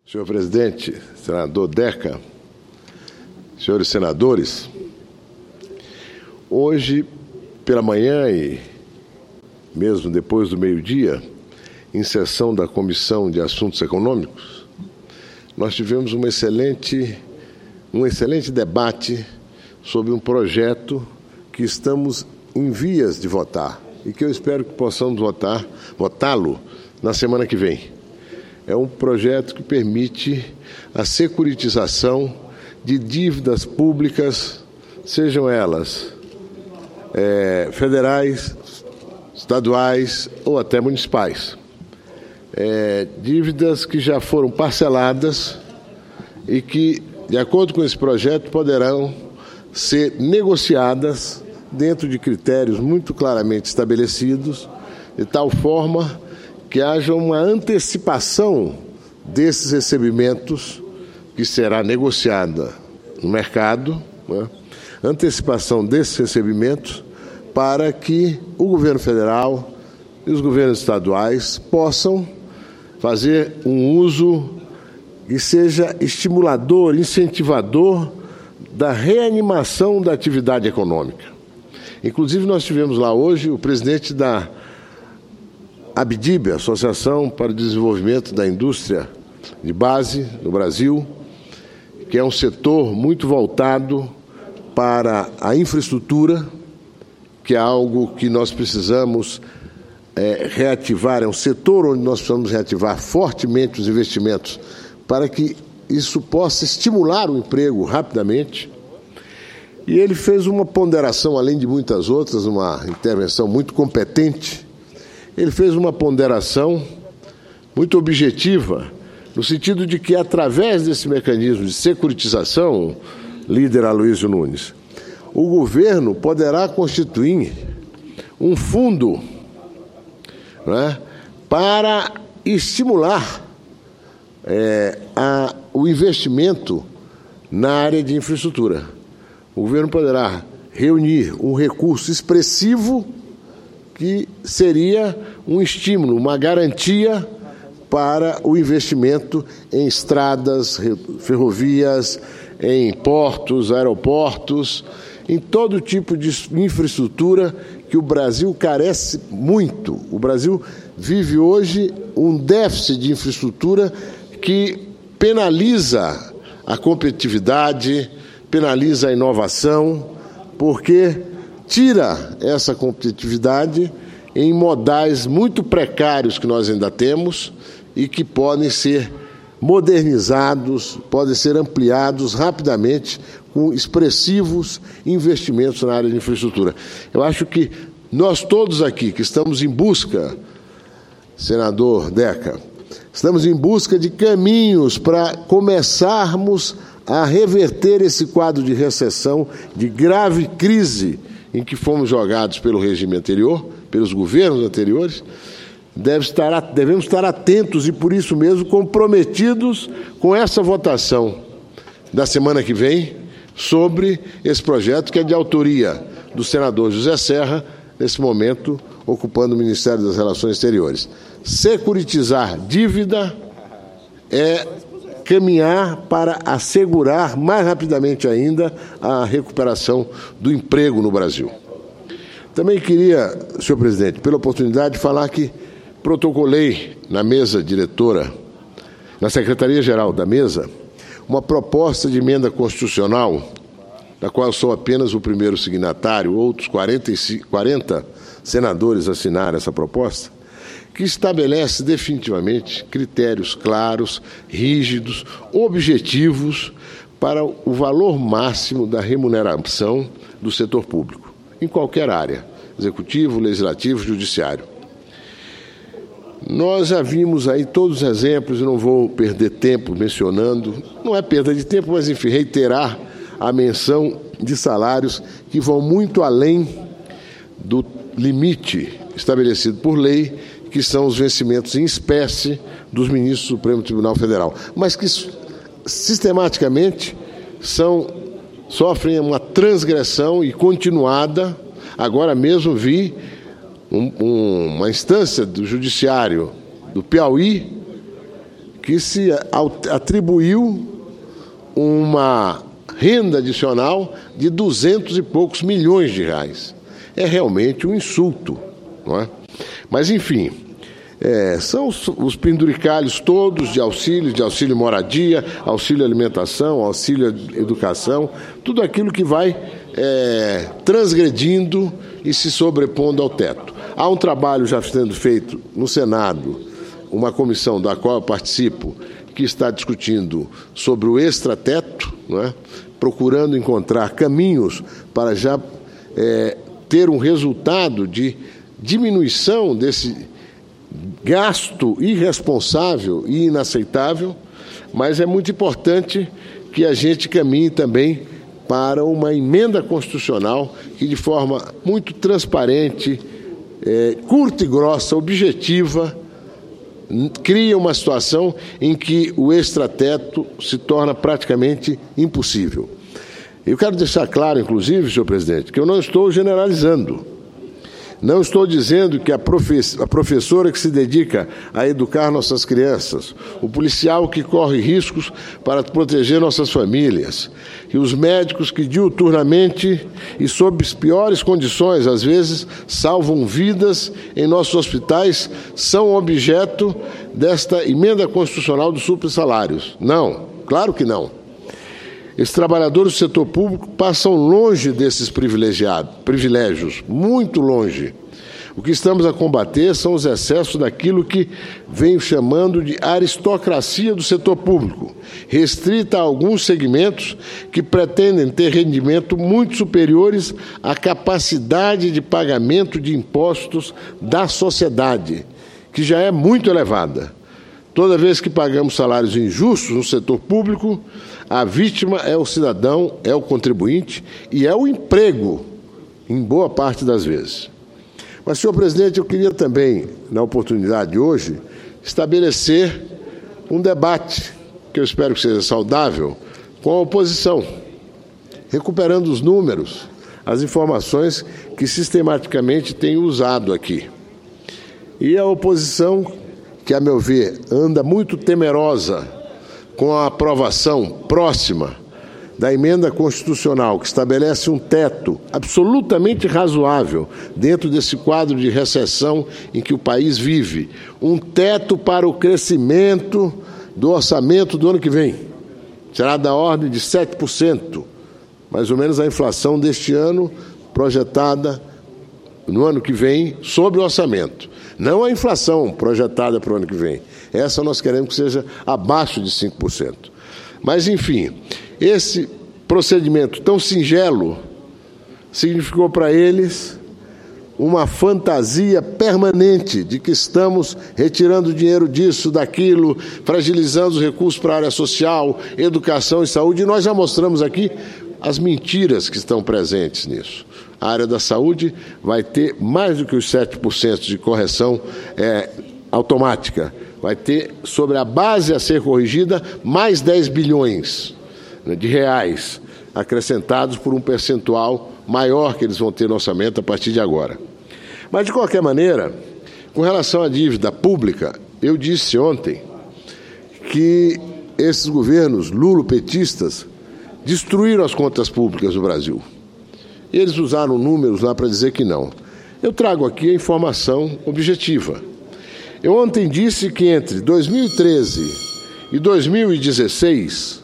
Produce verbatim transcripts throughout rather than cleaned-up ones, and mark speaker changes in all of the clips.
Speaker 1: Senhor presidente, senador Deca, senhores senadores, hoje pela manhã e mesmo depois do meio-dia, em sessão da Comissão de Assuntos Econômicos, nós tivemos uma excelente, um excelente debate sobre um projeto que estamos em vias de votar e que eu espero que possamos votar, votá-lo na semana que vem. É um projeto que permite a securitização de dívidas públicas, sejam elas é, federais, estaduais ou até municipais. É, dívidas que já foram parceladas e que, de acordo com esse projeto, poderão ser negociadas dentro de critérios muito claramente estabelecidos, de tal forma que haja uma antecipação desses recebimentos que será negociada no mercado, né? Antecipação desses recebimentos para que o governo federal e os governos estaduais possam fazer um uso que seja estimulador, incentivador da reanimação da atividade econômica. Inclusive, nós tivemos lá hoje o presidente da ABDIB, Associação para o Desenvolvimento da Indústria de Base no Brasil, que é um setor muito voltado para a infraestrutura, que é algo que nós precisamos é, reativar, é um setor onde nós precisamos reativar fortemente os investimentos para que isso possa estimular o emprego rapidamente. E ele fez uma ponderação, além de muitas outras, uma intervenção muito competente. Ele fez uma ponderação muito objetiva, no sentido de que, através desse mecanismo de securitização, líder Aloysio Nunes, o governo poderá constituir um fundo, né, para estimular é, a, o investimento na área de infraestrutura. O governo poderá reunir um recurso expressivo que seria um estímulo, uma garantia para o investimento em estradas, ferrovias, em portos, aeroportos, em todo tipo de infraestrutura que o Brasil carece muito. O Brasil vive hoje um déficit de infraestrutura que penaliza a competitividade, penaliza a inovação, porque tira essa competitividade em modais muito precários que nós ainda temos e que podem ser modernizados, podem ser ampliados rapidamente com expressivos investimentos na área de infraestrutura. Eu acho que nós todos aqui que estamos em busca, senador Deca, estamos em busca de caminhos para começarmos a reverter esse quadro de recessão, de grave crise em que fomos jogados pelo regime anterior, pelos governos anteriores. Deve estar, devemos estar atentos e, por isso mesmo, comprometidos com essa votação da semana que vem sobre esse projeto, que é de autoria do senador José Serra, nesse momento ocupando o Ministério das Relações Exteriores. Securitizar dívida é caminhar para assegurar mais rapidamente ainda a recuperação do emprego no Brasil. Também queria, senhor presidente, pela oportunidade, falar que protocolei na mesa diretora, na Secretaria-Geral da mesa, uma proposta de emenda constitucional, da qual sou apenas o primeiro signatário, outros quarenta, e cinco, quarenta senadores assinaram essa proposta, que estabelece definitivamente critérios claros, rígidos, objetivos para o valor máximo da remuneração do setor público, em qualquer área, executivo, legislativo, judiciário. Nós já vimos aí todos os exemplos, eu não vou perder tempo mencionando, não é perda de tempo, mas, enfim, reiterar a menção de salários que vão muito além do limite estabelecido por lei, que são os vencimentos em espécie dos ministros do Supremo Tribunal Federal, mas que sistematicamente são, sofrem uma transgressão e continuada. Agora mesmo vi um, um, uma instância do Judiciário do Piauí que se atribuiu uma renda adicional de duzentos e poucos milhões de reais. É realmente um insulto, não é? Mas, enfim, é, são os, os penduricalhos todos de auxílio, de auxílio moradia, auxílio alimentação, auxílio educação, tudo aquilo que vai é, transgredindo e se sobrepondo ao teto. Há um trabalho já sendo feito no Senado, uma comissão da qual eu participo, que está discutindo sobre o extrateto, não é? Procurando encontrar caminhos para já é, ter um resultado de diminuição desse gasto irresponsável e inaceitável, mas é muito importante que a gente caminhe também para uma emenda constitucional que, de forma muito transparente, é, curta e grossa, objetiva, cria uma situação em que o extrateto se torna praticamente impossível. Eu quero deixar claro, inclusive, senhor presidente, que eu não estou generalizando. Não estou dizendo que a professora que se dedica a educar nossas crianças, o policial que corre riscos para proteger nossas famílias, e os médicos que diuturnamente e sob as piores condições, às vezes, salvam vidas em nossos hospitais, são objeto desta emenda constitucional dos supersalários. Não, claro que não. Esses trabalhadores do setor público passam longe desses privilegiados, privilégios, muito longe. O que estamos a combater são os excessos daquilo que venho chamando de aristocracia do setor público, restrita a alguns segmentos que pretendem ter rendimento muito superiores à capacidade de pagamento de impostos da sociedade, que já é muito elevada. Toda vez que pagamos salários injustos no setor público, a vítima é o cidadão, é o contribuinte e é o emprego, em boa parte das vezes. Mas, senhor presidente, eu queria também, na oportunidade de hoje, estabelecer um debate, que eu espero que seja saudável, com a oposição, recuperando os números, as informações que sistematicamente tem usado aqui. E a oposição, que, a meu ver, anda muito temerosa com a aprovação próxima da emenda constitucional que estabelece um teto absolutamente razoável dentro desse quadro de recessão em que o país vive, um teto para o crescimento do orçamento do ano que vem. Será da ordem de sete por cento, mais ou menos a inflação deste ano projetada no ano que vem sobre o orçamento. Não a inflação projetada para o ano que vem. Essa nós queremos que seja abaixo de cinco por cento. Mas, enfim, esse procedimento tão singelo significou para eles uma fantasia permanente de que estamos retirando dinheiro disso, daquilo, fragilizando os recursos para a área social, educação e saúde. E nós já mostramos aqui as mentiras que estão presentes nisso. A área da saúde vai ter mais do que os sete por cento de correção é, automática. Vai ter, sobre a base a ser corrigida, mais dez bilhões de reais acrescentados por um percentual maior que eles vão ter no orçamento a partir de agora. Mas, de qualquer maneira, com relação à dívida pública, eu disse ontem que esses governos lulopetistas destruíram as contas públicas do Brasil. Eles usaram números lá para dizer que não. Eu trago aqui a informação objetiva. Eu ontem disse que entre dois mil e treze e dois mil e dezesseis,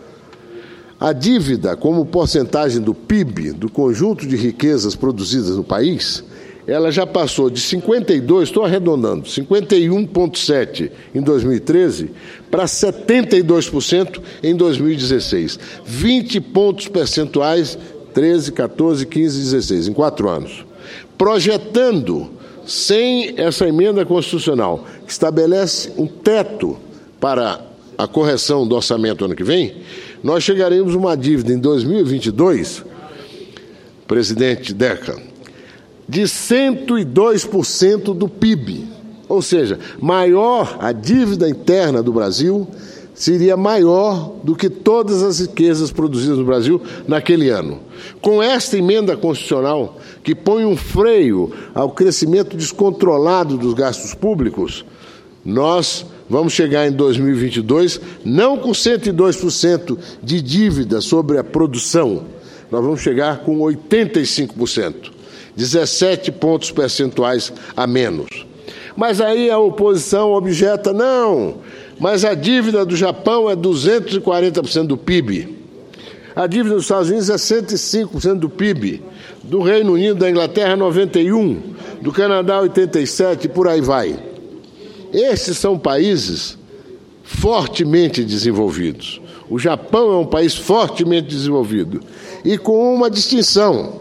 Speaker 1: a dívida como porcentagem do P I B, do conjunto de riquezas produzidas no país, ela já passou de cinquenta e dois, estou arredondando, cinquenta e um vírgula sete por cento em dois mil e treze para setenta e dois por cento em dois mil e dezesseis. vinte pontos percentuais, treze, quatorze, quinze, dezesseis, em quatro anos. Projetando, sem essa emenda constitucional, que estabelece um teto para a correção do orçamento ano que vem, nós chegaremos a uma dívida em dois mil e vinte e dois, presidente Deca, de cento e dois por cento do P I B. Ou seja, maior a dívida interna do Brasil seria maior do que todas as riquezas produzidas no Brasil naquele ano. Com esta emenda constitucional, que põe um freio ao crescimento descontrolado dos gastos públicos, nós vamos chegar em dois mil e vinte e dois, não com cento e dois por cento de dívida sobre a produção, nós vamos chegar com oitenta e cinco por cento, dezessete pontos percentuais a menos. Mas aí a oposição objeta, não, mas a dívida do Japão é duzentos e quarenta por cento do P I B. A dívida dos Estados Unidos é cento e cinco por cento do P I B. Do Reino Unido, da Inglaterra, noventa e um por cento. Do Canadá, oitenta e sete por cento, e por aí vai. Esses são países fortemente desenvolvidos. O Japão é um país fortemente desenvolvido. E com uma distinção.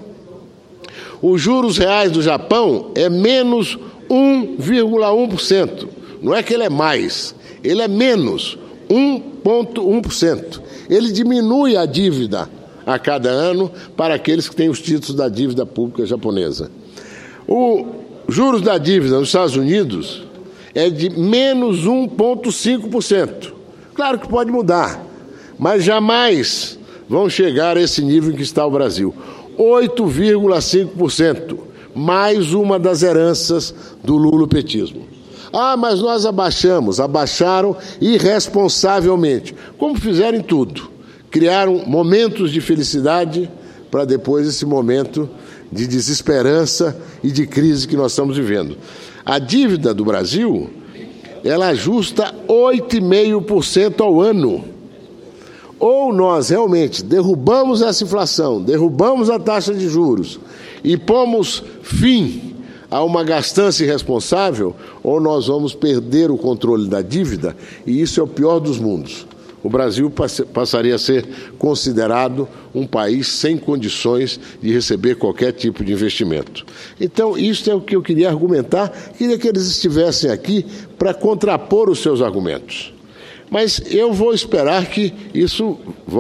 Speaker 1: Os juros reais do Japão é menos um vírgula um por cento. Não é que ele é mais, ele é menos um vírgula um por cento. Ele diminui a dívida a cada ano para aqueles que têm os títulos da dívida pública japonesa. Os juros da dívida nos Estados Unidos é de menos um vírgula cinco por cento. Claro que pode mudar, mas jamais vão chegar a esse nível em que está o Brasil. oito vírgula cinco por cento, mais uma das heranças do lulopetismo. Ah, mas nós abaixamos, abaixaram irresponsavelmente, como fizeram em tudo. Criaram momentos de felicidade para depois esse momento de desesperança e de crise que nós estamos vivendo. A dívida do Brasil, ela ajusta oito vírgula cinco por cento ao ano. Ou nós realmente derrubamos essa inflação, derrubamos a taxa de juros e pomos fim a uma gastança irresponsável, ou nós vamos perder o controle da dívida, e isso é o pior dos mundos. O Brasil passaria a ser considerado um país sem condições de receber qualquer tipo de investimento. Então, isso é o que eu queria argumentar, queria que eles estivessem aqui para contrapor os seus argumentos. Mas eu vou esperar que isso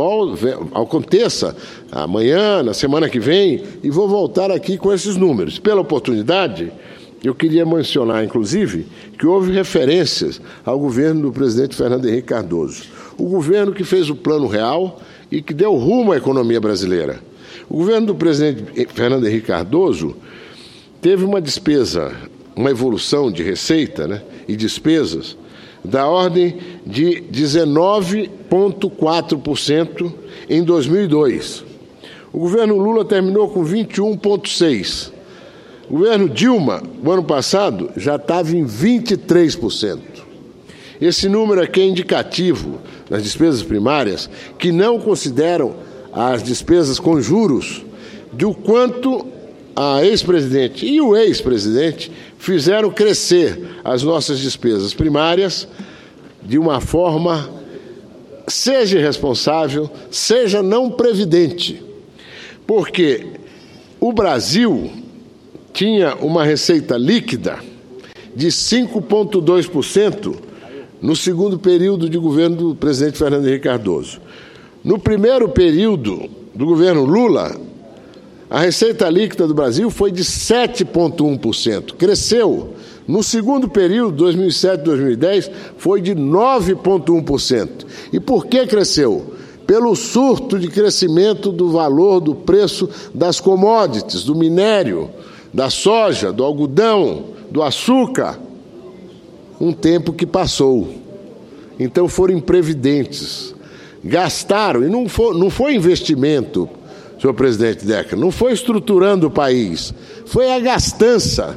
Speaker 1: aconteça amanhã, na semana que vem, e vou voltar aqui com esses números. Pela oportunidade, eu queria mencionar, inclusive, que houve referências ao governo do presidente Fernando Henrique Cardoso. O governo que fez o Plano Real e que deu rumo à economia brasileira. O governo do presidente Fernando Henrique Cardoso teve uma despesa, uma evolução de receita, né, e despesas da ordem de dezenove vírgula quatro por cento em dois mil e dois. O governo Lula terminou com vinte e um vírgula seis por cento. O governo Dilma, no ano passado, já estava em vinte e três por cento. Esse número aqui é indicativo das despesas primárias, que não consideram as despesas com juros, do quanto a ex-presidente e o ex-presidente fizeram crescer as nossas despesas primárias de uma forma, seja irresponsável, seja não previdente. Porque o Brasil tinha uma receita líquida de cinco vírgula dois por cento no segundo período de governo do presidente Fernando Henrique Cardoso. No primeiro período do governo Lula, a receita líquida do Brasil foi de sete vírgula um por cento, cresceu. No segundo período, dois mil e sete a dois mil e dez, foi de nove vírgula um por cento. E por que cresceu? Pelo surto de crescimento do valor do preço das commodities, do minério, da soja, do algodão, do açúcar. Um tempo que passou. Então foram imprevidentes. Gastaram, e não foi, não foi investimento, senhor presidente Decker, não foi estruturando o país, foi a gastança.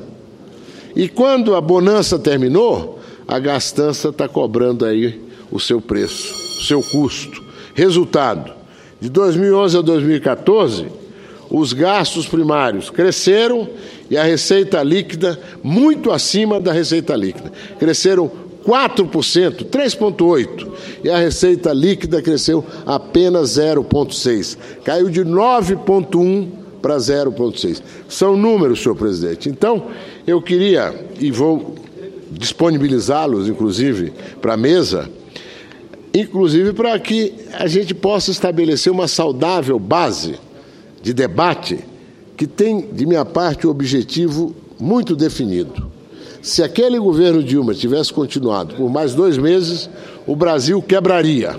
Speaker 1: E quando a bonança terminou, a gastança está cobrando aí o seu preço, o seu custo. Resultado, de dois mil e onze a dois mil e quatorze, os gastos primários cresceram e a receita líquida muito acima da receita líquida. Cresceram quatro por cento, três vírgula oito por cento, e a receita líquida cresceu apenas zero vírgula seis por cento. Caiu de nove vírgula um por cento para zero vírgula seis por cento. São números, senhor presidente. Então, eu queria, e vou disponibilizá-los, inclusive, para a mesa, inclusive para que a gente possa estabelecer uma saudável base de debate que tem, de minha parte, o objetivo muito definido. Se aquele governo Dilma tivesse continuado por mais dois meses, o Brasil quebraria.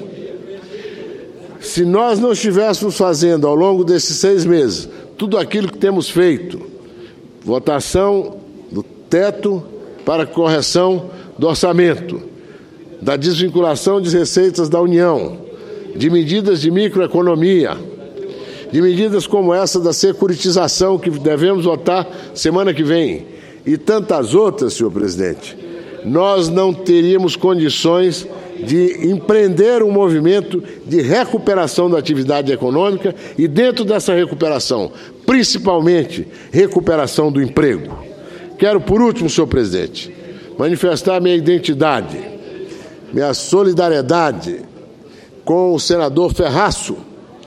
Speaker 1: Se nós não estivéssemos fazendo, ao longo desses seis meses, tudo aquilo que temos feito, votação do teto para correção do orçamento, da desvinculação de receitas da União, de medidas de microeconomia, de medidas como essa da securitização que devemos votar semana que vem, e tantas outras, senhor presidente, nós não teríamos condições de empreender um movimento de recuperação da atividade econômica e, dentro dessa recuperação, principalmente recuperação do emprego. Quero, por último, senhor presidente, manifestar minha identidade, minha solidariedade com o senador Ferraço,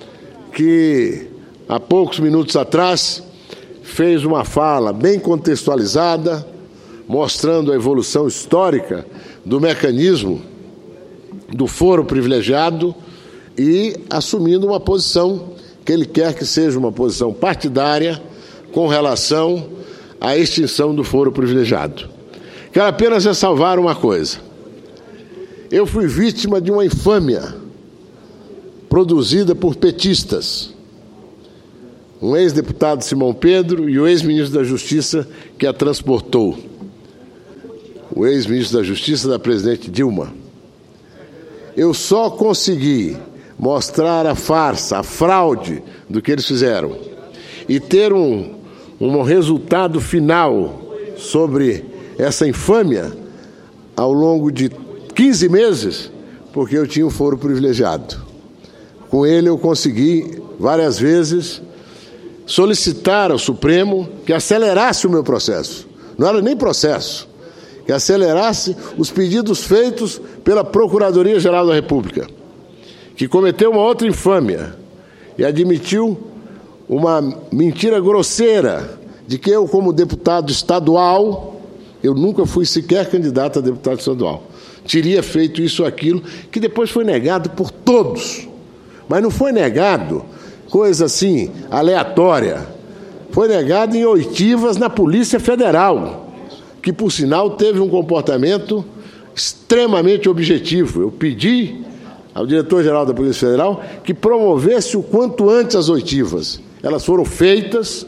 Speaker 1: que há poucos minutos atrás fez uma fala bem contextualizada, mostrando a evolução histórica do mecanismo do foro privilegiado e assumindo uma posição que ele quer que seja uma posição partidária com relação à extinção do foro privilegiado. Quero apenas ressalvar uma coisa. Eu fui vítima de uma infâmia produzida por petistas, um ex-deputado Simão Pedro e o ex-ministro da Justiça que a transportou, o ex-ministro da Justiça da presidente Dilma. Eu só consegui mostrar a farsa, a fraude do que eles fizeram e ter um, um resultado final sobre essa infâmia ao longo de quinze meses, porque eu tinha um foro privilegiado. Com ele eu consegui várias vezes solicitar ao Supremo que acelerasse o meu processo. Não era nem processo, que acelerasse os pedidos feitos pela Procuradoria-Geral da República, que cometeu uma outra infâmia e admitiu uma mentira grosseira de que eu, como deputado estadual, eu nunca fui sequer candidato a deputado estadual, teria feito isso ou aquilo, que depois foi negado por todos. Mas não foi negado coisa assim, aleatória. Foi negado em oitivas na Polícia Federal, que, por sinal, teve um comportamento extremamente objetivo. Eu pedi ao diretor-geral da Polícia Federal que promovesse o quanto antes as oitivas. Elas foram feitas,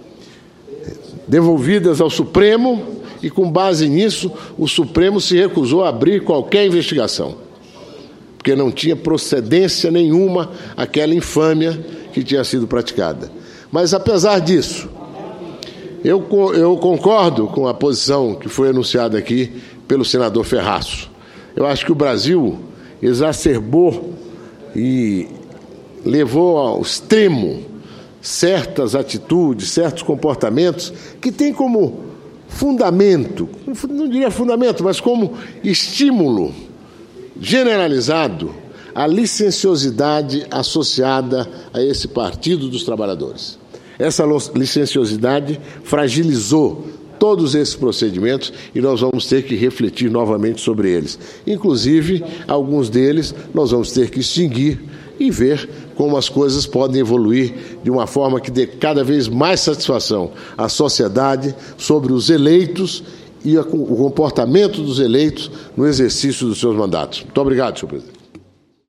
Speaker 1: devolvidas ao Supremo, e, com base nisso, o Supremo se recusou a abrir qualquer investigação, porque não tinha procedência nenhuma aquela infâmia que tinha sido praticada. Mas, apesar disso, eu, eu concordo com a posição que foi anunciada aqui pelo senador Ferraço. Eu acho que o Brasil exacerbou e levou ao extremo certas atitudes, certos comportamentos que têm como fundamento, não diria fundamento, mas como estímulo generalizado a licenciosidade associada a esse Partido dos Trabalhadores. Essa licenciosidade fragilizou todos esses procedimentos e nós vamos ter que refletir novamente sobre eles. Inclusive, alguns deles nós vamos ter que extinguir e ver como as coisas podem evoluir de uma forma que dê cada vez mais satisfação à sociedade sobre os eleitos e o comportamento dos eleitos no exercício dos seus mandatos. Muito obrigado, senhor presidente.